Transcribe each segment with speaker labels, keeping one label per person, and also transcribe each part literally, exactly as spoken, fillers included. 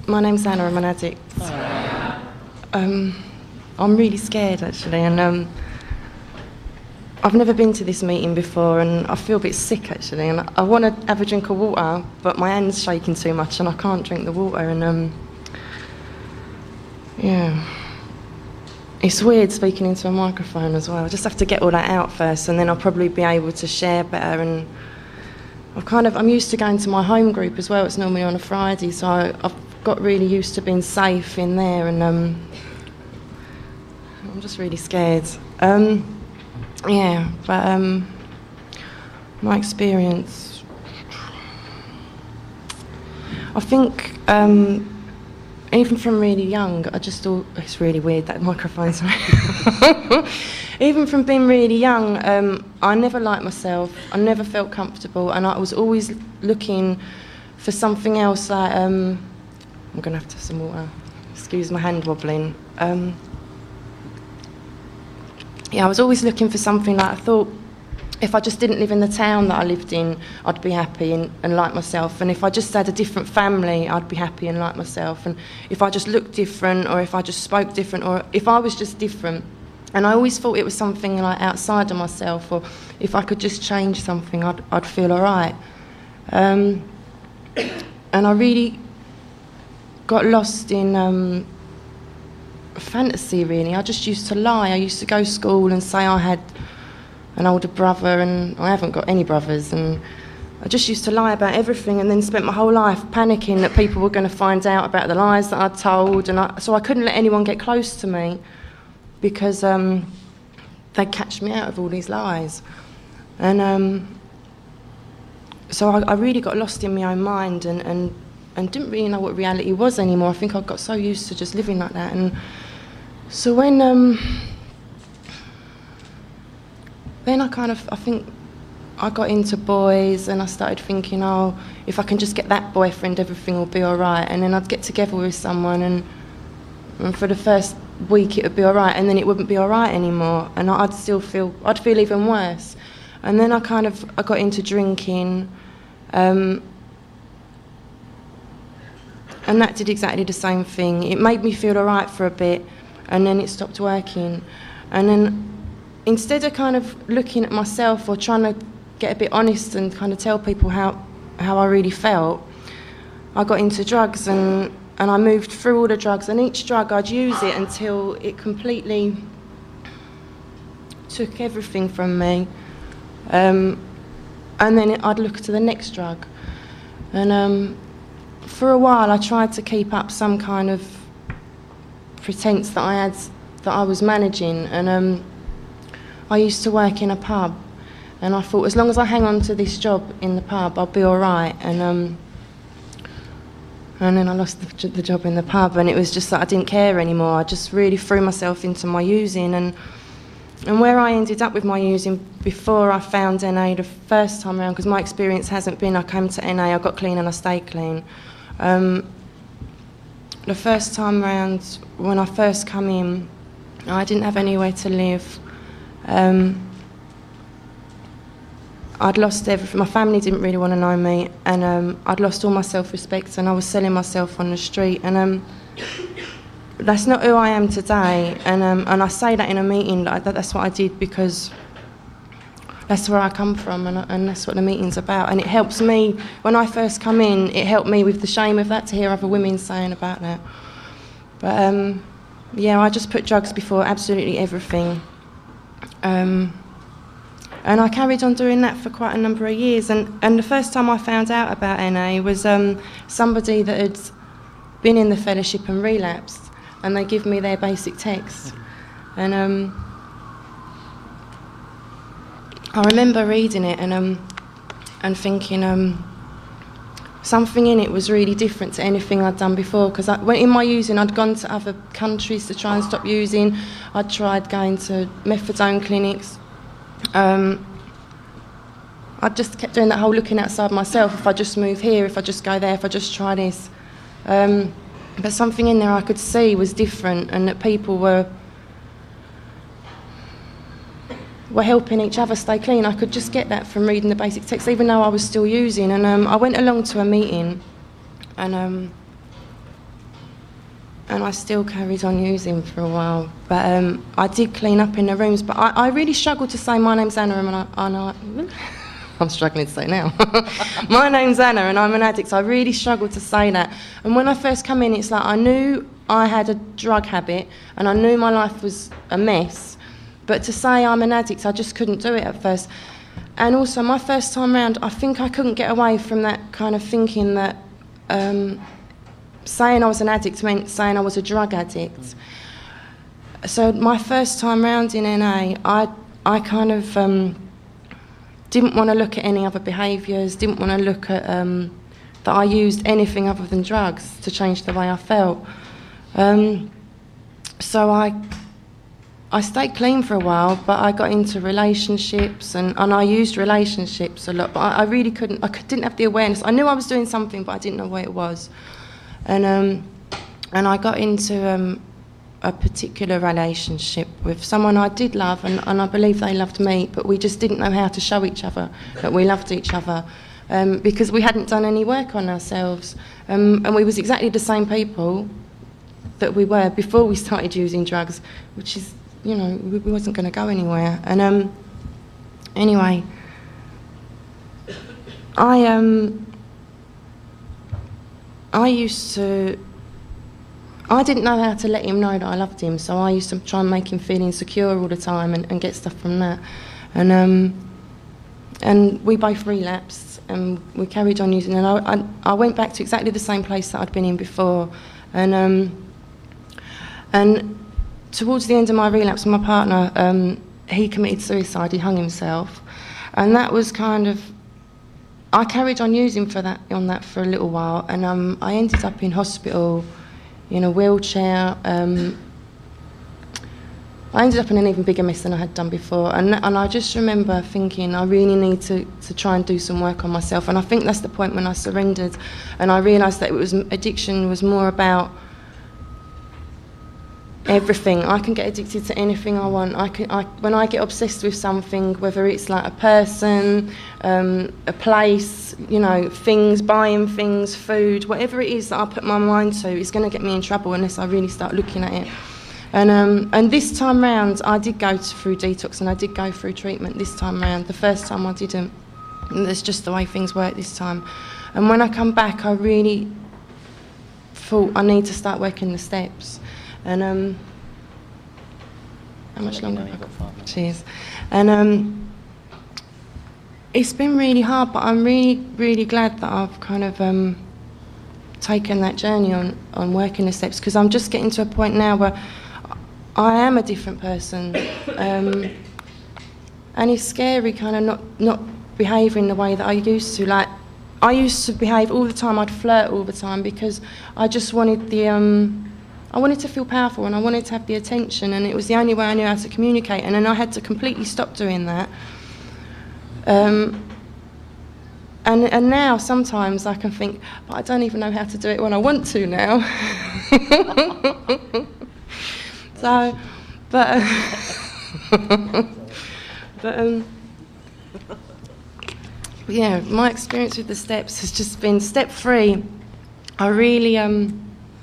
Speaker 1: My name's Anna, I'm an addict. Um, I'm really scared actually, and um, I've never been to this meeting before, and I feel a bit sick actually, and I want to have a drink of water, but my hand's shaking too much and I can't drink the water, and um, yeah. It's weird speaking into a microphone as well. I just have to get all that out first, and then I'll probably be able to share better. And I've kind of, I'm used to going to my home group as well. It's normally on a Friday, so I, I've got really used to being safe in there, and um, I'm just really scared. Um, yeah, but um, my experience, I think. Um, Even from really young, I just thought, it's really weird, that microphone's Even from being really young, um, I never liked myself, I never felt comfortable, and I was always looking for something else. Like, um, I'm going to have to have some water, excuse my hand wobbling. Um, yeah, I was always looking for something like, I thought, if I just didn't live in the town that I lived in, I'd be happy and, and like myself. And if I just had a different family, I'd be happy and like myself. And if I just looked different, or if I just spoke different, or if I was just different. And I always thought it was something like outside of myself, or if I could just change something, I'd, I'd feel all right. Um, and I really got lost in um, fantasy, really. I just used to lie. I used to go to school and say I had an older brother, and I haven't got any brothers, and I just used to lie about everything, and then spent my whole life panicking that people were going to find out about the lies that I'd told, and I, so I couldn't let anyone get close to me because um, they'd catch me out of all these lies. And um, so I, I really got lost in my own mind, and, and, and didn't really know what reality was anymore. I think I got so used to just living like that. And so when um, Then I kind of, I think I got into boys, and I started thinking, oh, if I can just get that boyfriend, everything will be all right. And then I'd get together with someone, and, and for the first week it would be all right, and then it wouldn't be all right anymore, and I'd still feel, I'd feel even worse. And then I kind of, I got into drinking, um, and that did exactly the same thing. It made me feel all right for a bit, and then it stopped working. And then instead of kind of looking at myself or trying to get a bit honest and kind of tell people how, how I really felt, I got into drugs, and, and I moved through all the drugs, and each drug I'd use it until it completely took everything from me. Um, and then I'd look to the next drug. And um, for a while I tried to keep up some kind of pretense that I had, that I was managing, and um, I used to work in a pub, and I thought, as long as I hang on to this job in the pub, I'll be all right. And um, and then I lost the, the job in the pub, and it was just that I didn't care anymore. I just really threw myself into my using, and and where I ended up with my using before I found N A the first time around, because my experience hasn't been I came to N A, I got clean and I stayed clean. Um, the first time round, when I first come in, I didn't have anywhere to live. Um, I'd lost everything. My family didn't really want to know me, and um, I'd lost all my self-respect, and I was selling myself on the street. And um, that's not who I am today. And um, and I say that in a meeting, that, that that's what I did because that's where I come from, and, and that's what the meeting's about. And it helps me when I first come in. It helped me with the shame of that, to hear other women saying about that. But um, yeah, I just put drugs before absolutely everything. Um, and I carried on doing that for quite a number of years, and, and the first time I found out about N A was um, somebody that had been in the fellowship and relapsed, and they give me their basic text. And um, I remember reading it and um, and thinking um, something in it was really different to anything I'd done before, because in my using I'd gone to other countries to try and stop using. I'd tried going to methadone clinics. Um, I just kept doing that whole looking outside myself. If I just move here, if I just go there, if I just try this. Um, but something in there I could see was different, and that people were were helping each other stay clean. I could just get that from reading the basic text, even though I was still using. And um, I went along to a meeting, and um, and I still carried on using for a while. But um, I did clean up in the rooms, but I, I really struggled to say, my name's Anna, and I, and I I'm struggling to say now. My name's Anna and I'm an addict. I really struggled to say that. And when I first come in, it's like I knew I had a drug habit and I knew my life was a mess. But to say I'm an addict, I just couldn't do it at first. And also, my first time round, I think I couldn't get away from that kind of thinking that um, saying I was an addict meant saying I was a drug addict. So my first time round in N A, I, I kind of... Um, didn't want to look at any other behaviours, didn't want to look at um, that I used anything other than drugs to change the way I felt. Um, so I I stayed clean for a while, but I got into relationships and, and I used relationships a lot, but I, I really couldn't, I didn't have the awareness. I knew I was doing something, but I didn't know what it was. And, um, and I got into um, a particular relationship with someone I did love, and, and I believe they loved me, but we just didn't know how to show each other that we loved each other um, because we hadn't done any work on ourselves. Um, and we was exactly the same people that we were before we started using drugs, which is, you know, we, we wasn't going to go anywhere. And um, anyway, I um, I used to. I didn't know how to let him know that I loved him, so I used to try and make him feel insecure all the time and, and get stuff from that. And um, and we both relapsed and we carried on using. And I, I, I went back to exactly the same place that I'd been in before. And um, and towards the end of my relapse, my partner, um, he committed suicide. He hung himself, and that was kind of. I carried on using for that on that for a little while, and um, I ended up in hospital. In a wheelchair. Um, I ended up in an even bigger mess than I had done before, and and I just remember thinking I really need to, to try and do some work on myself, and I think that's the point when I surrendered, and I realised that it was addiction was more about everything. I can get addicted to anything I want. I can, I, when I get obsessed with something, whether it's like a person, um, a place, you know, things, buying things, food, whatever it is that I put my mind to, is going to get me in trouble unless I really start looking at it. And um, and this time round, I did go to, through detox and I did go through treatment this time round. The first time I didn't. And that's just the way things work this time. And when I come back, I really thought I need to start working the steps. And um, how much longer have I got? Cheers. And um, it's been really hard, but I'm really, really glad that I've kind of um, taken that journey on, on working the steps, because I'm just getting to a point now where I am a different person. Um, and it's scary kind of not, not behaving the way that I used to. Like, I used to behave all the time, I'd flirt all the time because I just wanted the... Um, I wanted to feel powerful and I wanted to have the attention, and it was the only way I knew how to communicate, and then I had to completely stop doing that. Um, and, and now sometimes I can think, but I don't even know how to do it when I want to now. So, but, uh, but um, yeah, my experience with the steps has just been step three. I really... Um,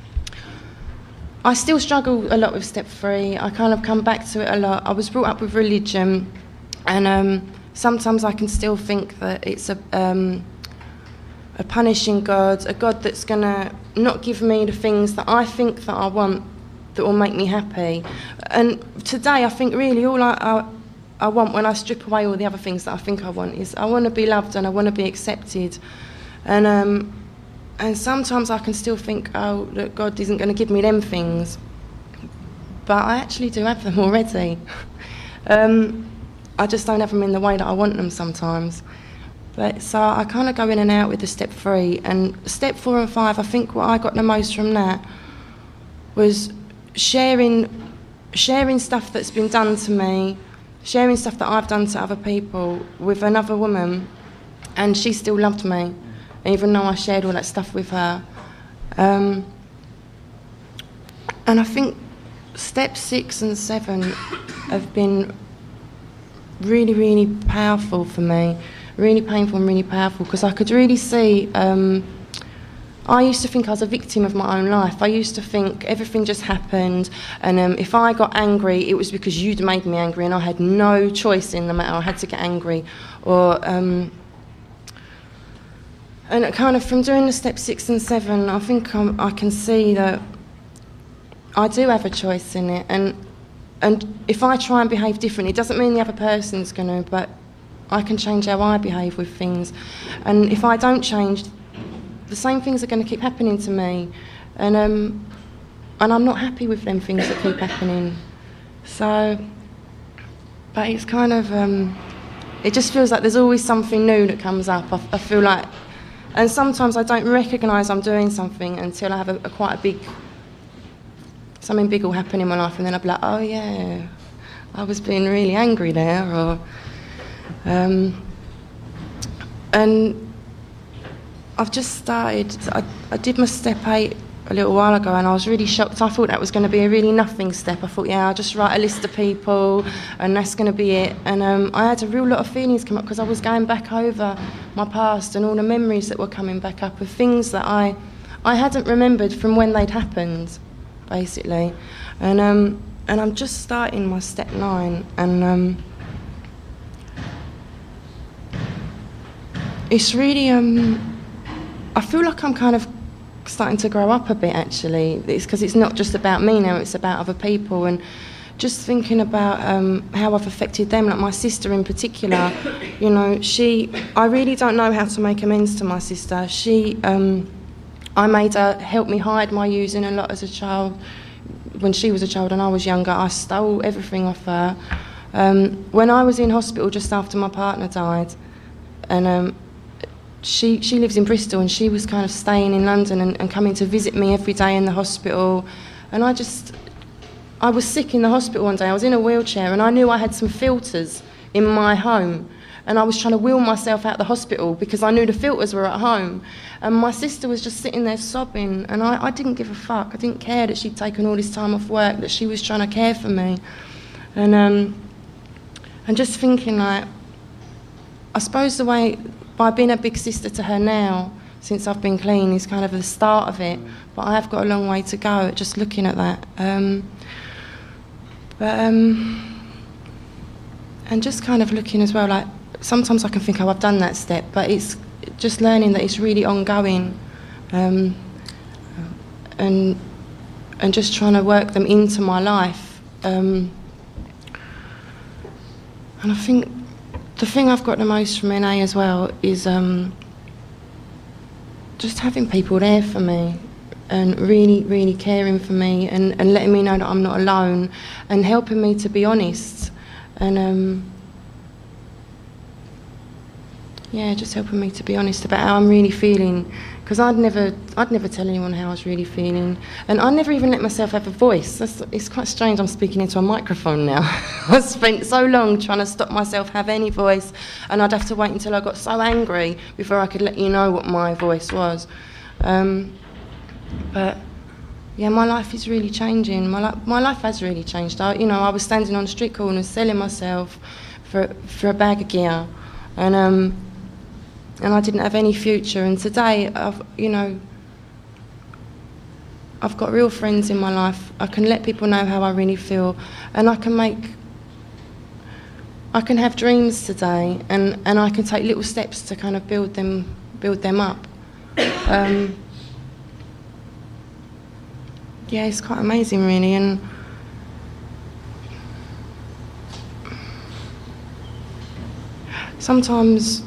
Speaker 1: I still struggle a lot with step three. I kind of come back to it a lot. I was brought up with religion, and um, sometimes I can still think that it's a, um, a punishing God, a God that's going to not give me the things that I think that I want that will make me happy. And today I think really all I, I, I want when I strip away all the other things that I think I want is I want to be loved and I want to be accepted. And um, And sometimes I can still think, oh, look, God isn't going to give me them things. But I actually do have them already. um, I just don't have them in the way that I want them sometimes. But so I kind of go in and out with the step three. And step four and five, I think what I got the most from that was sharing, sharing stuff that's been done to me, sharing stuff that I've done to other people with another woman, and she still loved me. Even though I shared all that stuff with her. Um, and I think steps six and seven have been really, really powerful for me. Really painful and really powerful, because I could really see, um, I used to think I was a victim of my own life. I used to think everything just happened, and um, if I got angry, it was because you'd made me angry, and I had no choice in the matter. I had to get angry. Or, um, and it kind of from doing the step six and seven, I think I'm, I can see that I do have a choice in it, and and if I try and behave differently, it doesn't mean the other person's going to, but I can change how I behave with things. And if I don't change, the same things are going to keep happening to me, and um, and I'm not happy with them things that keep happening. So, but it's kind of, um, it just feels like there's always something new that comes up. I, I feel like, and sometimes I don't recognise I'm doing something until I have a, a quite a big, something big will happen in my life, and then I'll be like, oh yeah, I was being really angry there, or, um, and. I've just started, I, I did my step eight a little while ago, and I was really shocked. I thought that was going to be a really nothing step. I thought, yeah, I'll just write a list of people and that's going to be it. And um, I had a real lot of feelings come up because I was going back over my past and all the memories that were coming back up of things that I, I hadn't remembered from when they'd happened, basically. And, um, and I'm just starting my step nine, and um, it's really... Um, I feel like I'm kind of starting to grow up a bit, actually. It's because it's not just about me now, it's about other people, and just thinking about um, how I've affected them, like my sister in particular. You know, she, I really don't know how to make amends to my sister. She, um, I made her help me hide my using a lot as a child. When she was a child and I was younger, I stole everything off her. Um, when I was in hospital just after my partner died, and um, She, she lives in Bristol, and she was kind of staying in London and, and coming to visit me every day in the hospital. And I just, I was sick in the hospital one day. I was in a wheelchair, and I knew I had some filters in my home. And I was trying to wheel myself out of the hospital because I knew the filters were at home. And my sister was just sitting there sobbing, and I, I didn't give a fuck. I didn't care that she'd taken all this time off work, that she was trying to care for me. And, um, and just thinking, like, I suppose the way... by being a big sister to her now, since I've been clean, is kind of the start of it. But I have got a long way to go, just looking at that. Um, but, um, and just kind of looking as well, like, sometimes I can think, oh, I've done that step, but it's just learning that it's really ongoing. Um, and, and just trying to work them into my life. Um, and I think the thing I've got the most from N A as well is um, just having people there for me, and really, really caring for me, and, and letting me know that I'm not alone, and helping me to be honest, and um, yeah, just helping me to be honest about how I'm really feeling, because I'd never, I'd never tell anyone how I was really feeling, and I never even let myself have a voice. That's, it's quite strange. I'm speaking into a microphone now. I spent so long trying to stop myself have any voice, and I'd have to wait until I got so angry before I could let you know what my voice was. Um, but yeah, my life is really changing. My li my life has really changed. I, you know, I was standing on the street corner selling myself for for a bag of gear, and um. and I didn't have any future, and today I've, you know, I've got real friends in my life. I can let people know how I really feel, and I can make, I can have dreams today, and, and I can take little steps to kind of build them, build them up. Um, yeah, it's quite amazing, really, and sometimes.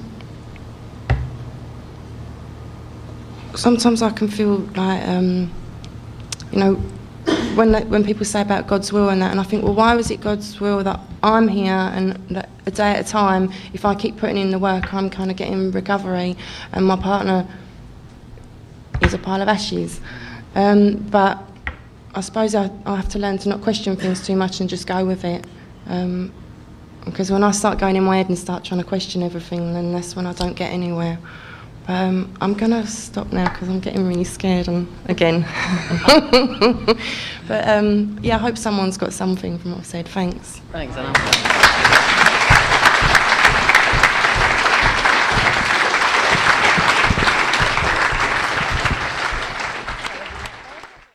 Speaker 1: Sometimes I can feel like, um, you know, when they, when people say about God's will and that, and I think, well, why was it God's will that I'm here and that a day at a time, if I keep putting in the work, I'm kind of getting recovery, and my partner is a pile of ashes. Um, but I suppose I, I have to learn to not question things too much and just go with it. Um, because when I start going in my head and start trying to question everything, then that's when I don't get anywhere. Um, I'm going to stop now because I'm getting really scared and, again. But um, yeah, I hope someone's got something from what I've said. Thanks.
Speaker 2: Thanks, Anna.